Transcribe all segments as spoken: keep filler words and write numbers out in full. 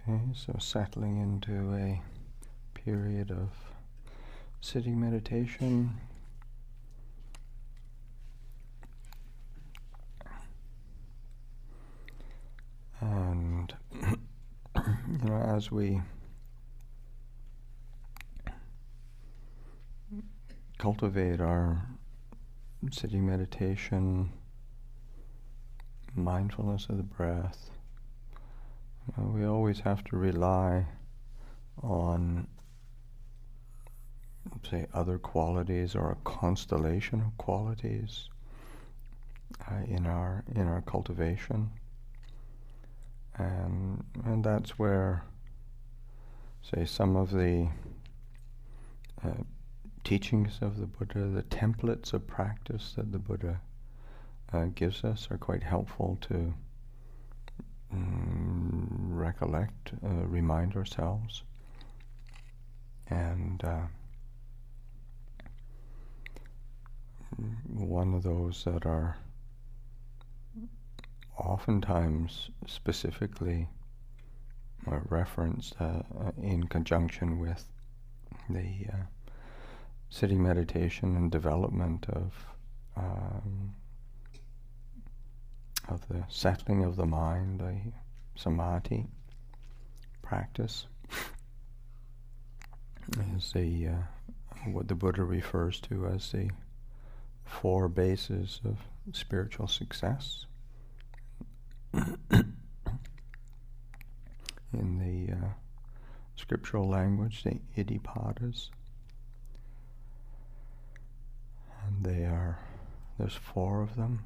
Okay, so settling into a period of sitting meditation. And, you know, as we cultivate our sitting meditation, mindfulness of the breath, you know, we always have to rely on, say, other qualities or a constellation of qualities uh, in our in our cultivation, and and that's where, say, some of the uh, teachings of the Buddha, the templates of practice that the Buddha uh, gives us, are quite helpful to mm, recollect, uh, remind ourselves. And uh, one of those that are oftentimes specifically uh, referenced uh, uh, in conjunction with the uh, sitting meditation and development of um, of the settling of the mind, the samadhi practice, is the uh, what the Buddha refers to as the four bases of spiritual success. In the uh, scriptural language, the Iddhipadas. And they are, there's four of them.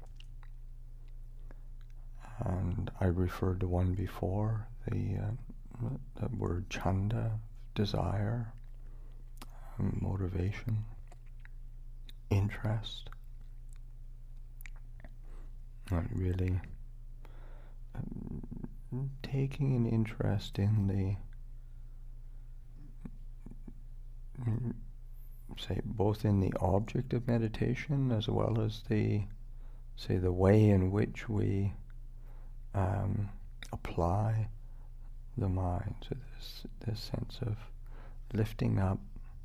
And I referred to one before, the, uh, the word chanda, desire, um, motivation, interest. And really um, taking an interest in the, mm, say, both in the object of meditation as well as the, say, the way in which we um, apply the mind. So this this sense of lifting up,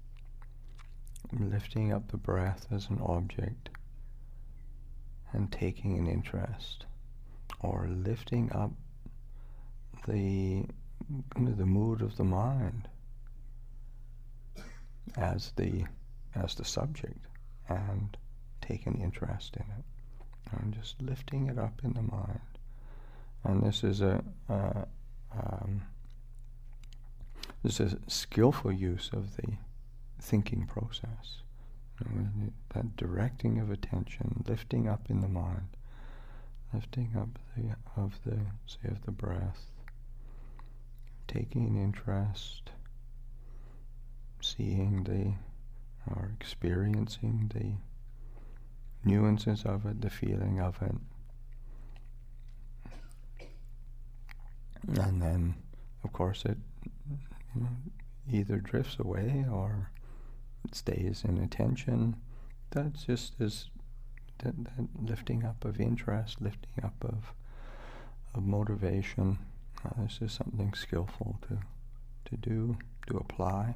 lifting up the breath as an object and taking an interest, or lifting up the the mood of the mind as the as the subject and take an interest in it, and just lifting it up in the mind. And this is a uh, um, this is a skillful use of the thinking process. You know, that directing of attention, lifting up in the mind, lifting up the of the say of the breath, taking an interest, seeing the or experiencing the nuances of it, the feeling of it. And then, of course, it you know, either drifts away or it stays in attention. That's just as that, that lifting up of interest, lifting up of of motivation. Uh, this is something skillful to to do, to apply.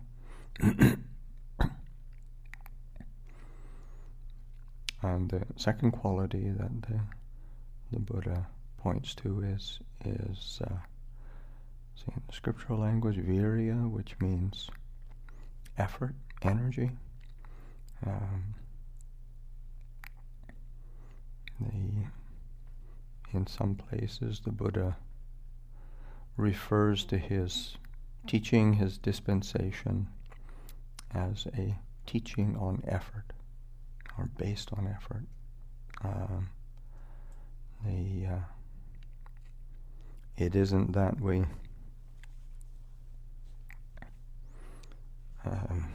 And the second quality that the the Buddha points to is is uh, see, in the scriptural language, virya, which means effort, energy. Um, the in some places, the Buddha refers to his teaching, his dispensation, as a teaching on effort, or based on effort. Um, the uh, it isn't that we um,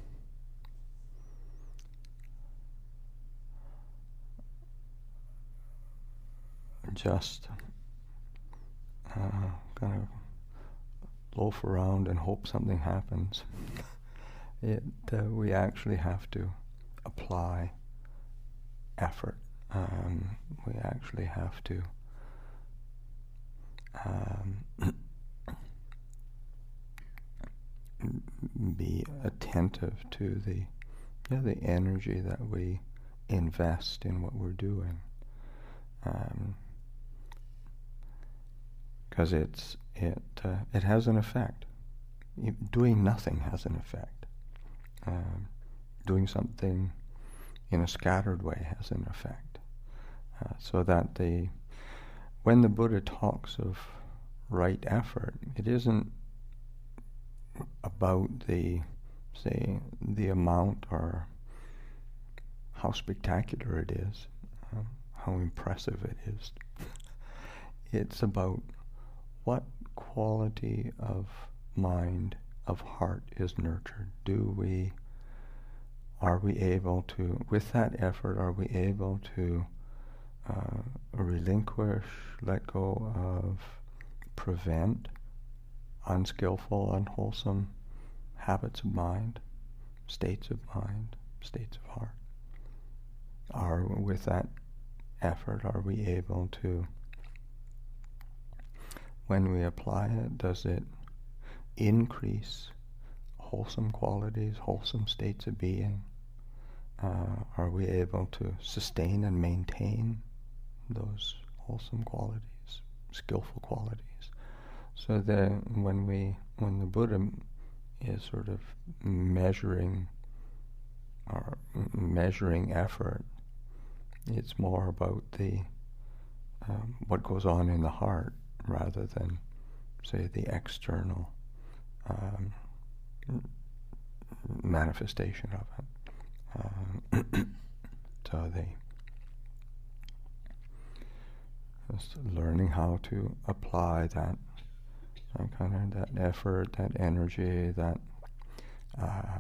just uh, kind of loaf around and hope something happens. It uh, we actually have to apply effort. Um, we actually have to um, attentive to the, yeah, the energy that we invest in what we're doing. Because um, it's it uh, it has an effect. Doing nothing has an effect. Um, doing something in a scattered way has an effect. Uh, so that the when the Buddha talks of right effort, it isn't about the, say, the amount or how spectacular it is, um, how impressive it is. It's about what quality of mind, of heart is nurtured. Do we, are we able to, with that effort, are we able to uh, relinquish, let go of, prevent unskillful, unwholesome habits of mind, states of mind, states of heart? Are, with that effort, are we able to, when we apply it, does it increase wholesome qualities, wholesome states of being? Uh, are we able to sustain and maintain those wholesome qualities, skillful qualities? So that when we, when the Buddha is sort of measuring or measuring effort, it's more about the um, what goes on in the heart rather than, say, the external um, manifestation of it. Um, so the just learning how to apply that, that kind of that effort, that energy, that uh,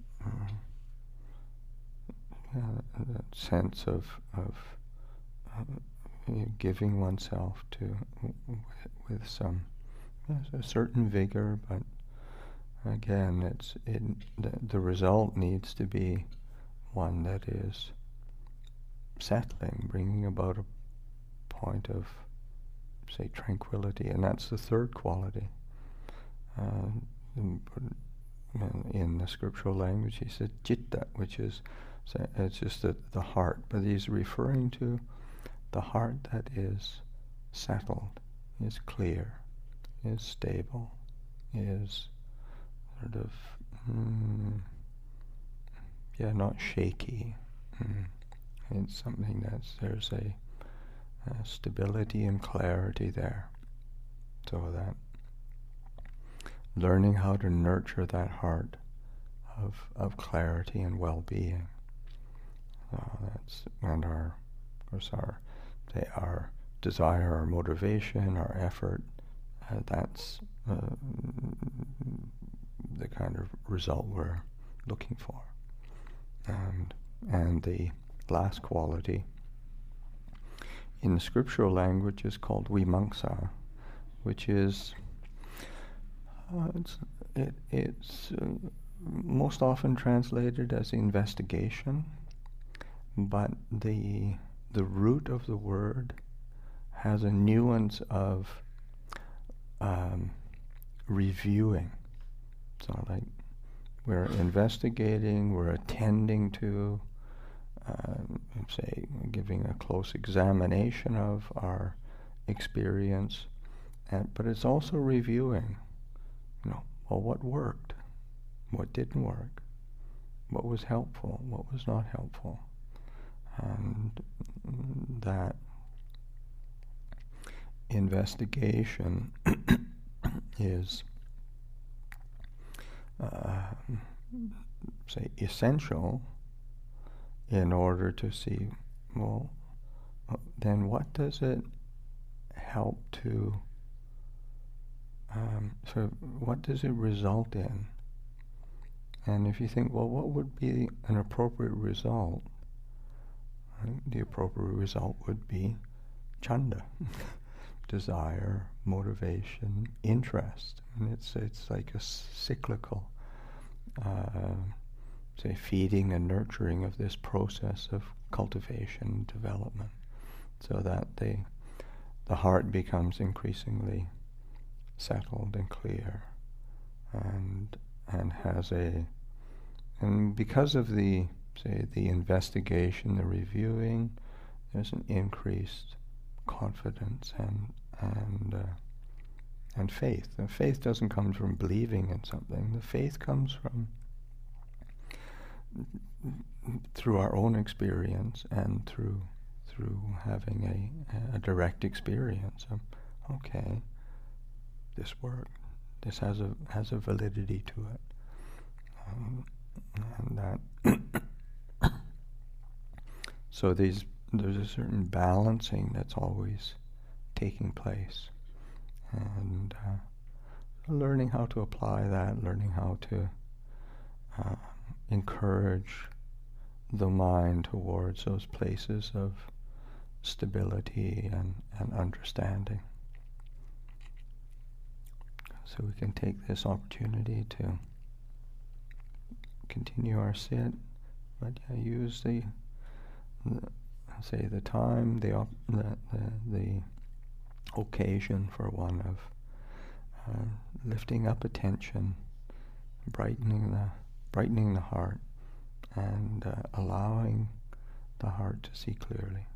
yeah, that sense of of uh, giving oneself to with, with some yes, a certain vigor, but again, it's it, the, the result needs to be one that is settling, bringing about a point of, say, tranquility, and that's the third quality. Uh, in, in the scriptural language, he said citta, which is, it's just the, the heart, but he's referring to the heart that is settled, is clear, is stable, is sort of, mm, yeah, not shaky. Mm. It's something that's, there's a, a stability and clarity there. So that learning how to nurture that heart of of clarity and well-being. Uh, that's and our, of course, our, say, our desire, our motivation, our effort. Uh, that's uh, the kind of result we're looking for. And and the last quality in the scriptural language is called vimamsa, which is uh, it's it, it's uh, most often translated as investigation, but the the root of the word has a nuance of um, reviewing. So, like, we're investigating, we're attending to, uh, say, giving a close examination of our experience, and, but it's also reviewing, you know, well, what worked, what didn't work, what was helpful, what was not helpful, and that investigation is, uh, say, essential in order to see, well, then what does it help to, um, so what does it result in? And if you think, well, what would be an appropriate result? I think the appropriate result would be chanda, desire, motivation, interest. And it's it's like a cyclical, uh, say, feeding and nurturing of this process of cultivation and development, so that the the heart becomes increasingly settled and clear, and and has a and because of the, say, the investigation, the reviewing, there's an increased confidence and and uh, and faith. The faith doesn't come from believing in something. The faith comes from through our own experience and through through having a, a direct experience of, okay, this worked. This has a has a validity to it, um, and that. So these there's a certain balancing that's always taking place, and uh, learning how to apply that, learning how to uh, encourage the mind towards those places of stability and, and understanding. So we can take this opportunity to continue our sit, but yeah, use the, the say the time, the, op- the the the occasion for one of uh, lifting up attention, brightening the brightening the heart, and uh, allowing the heart to see clearly.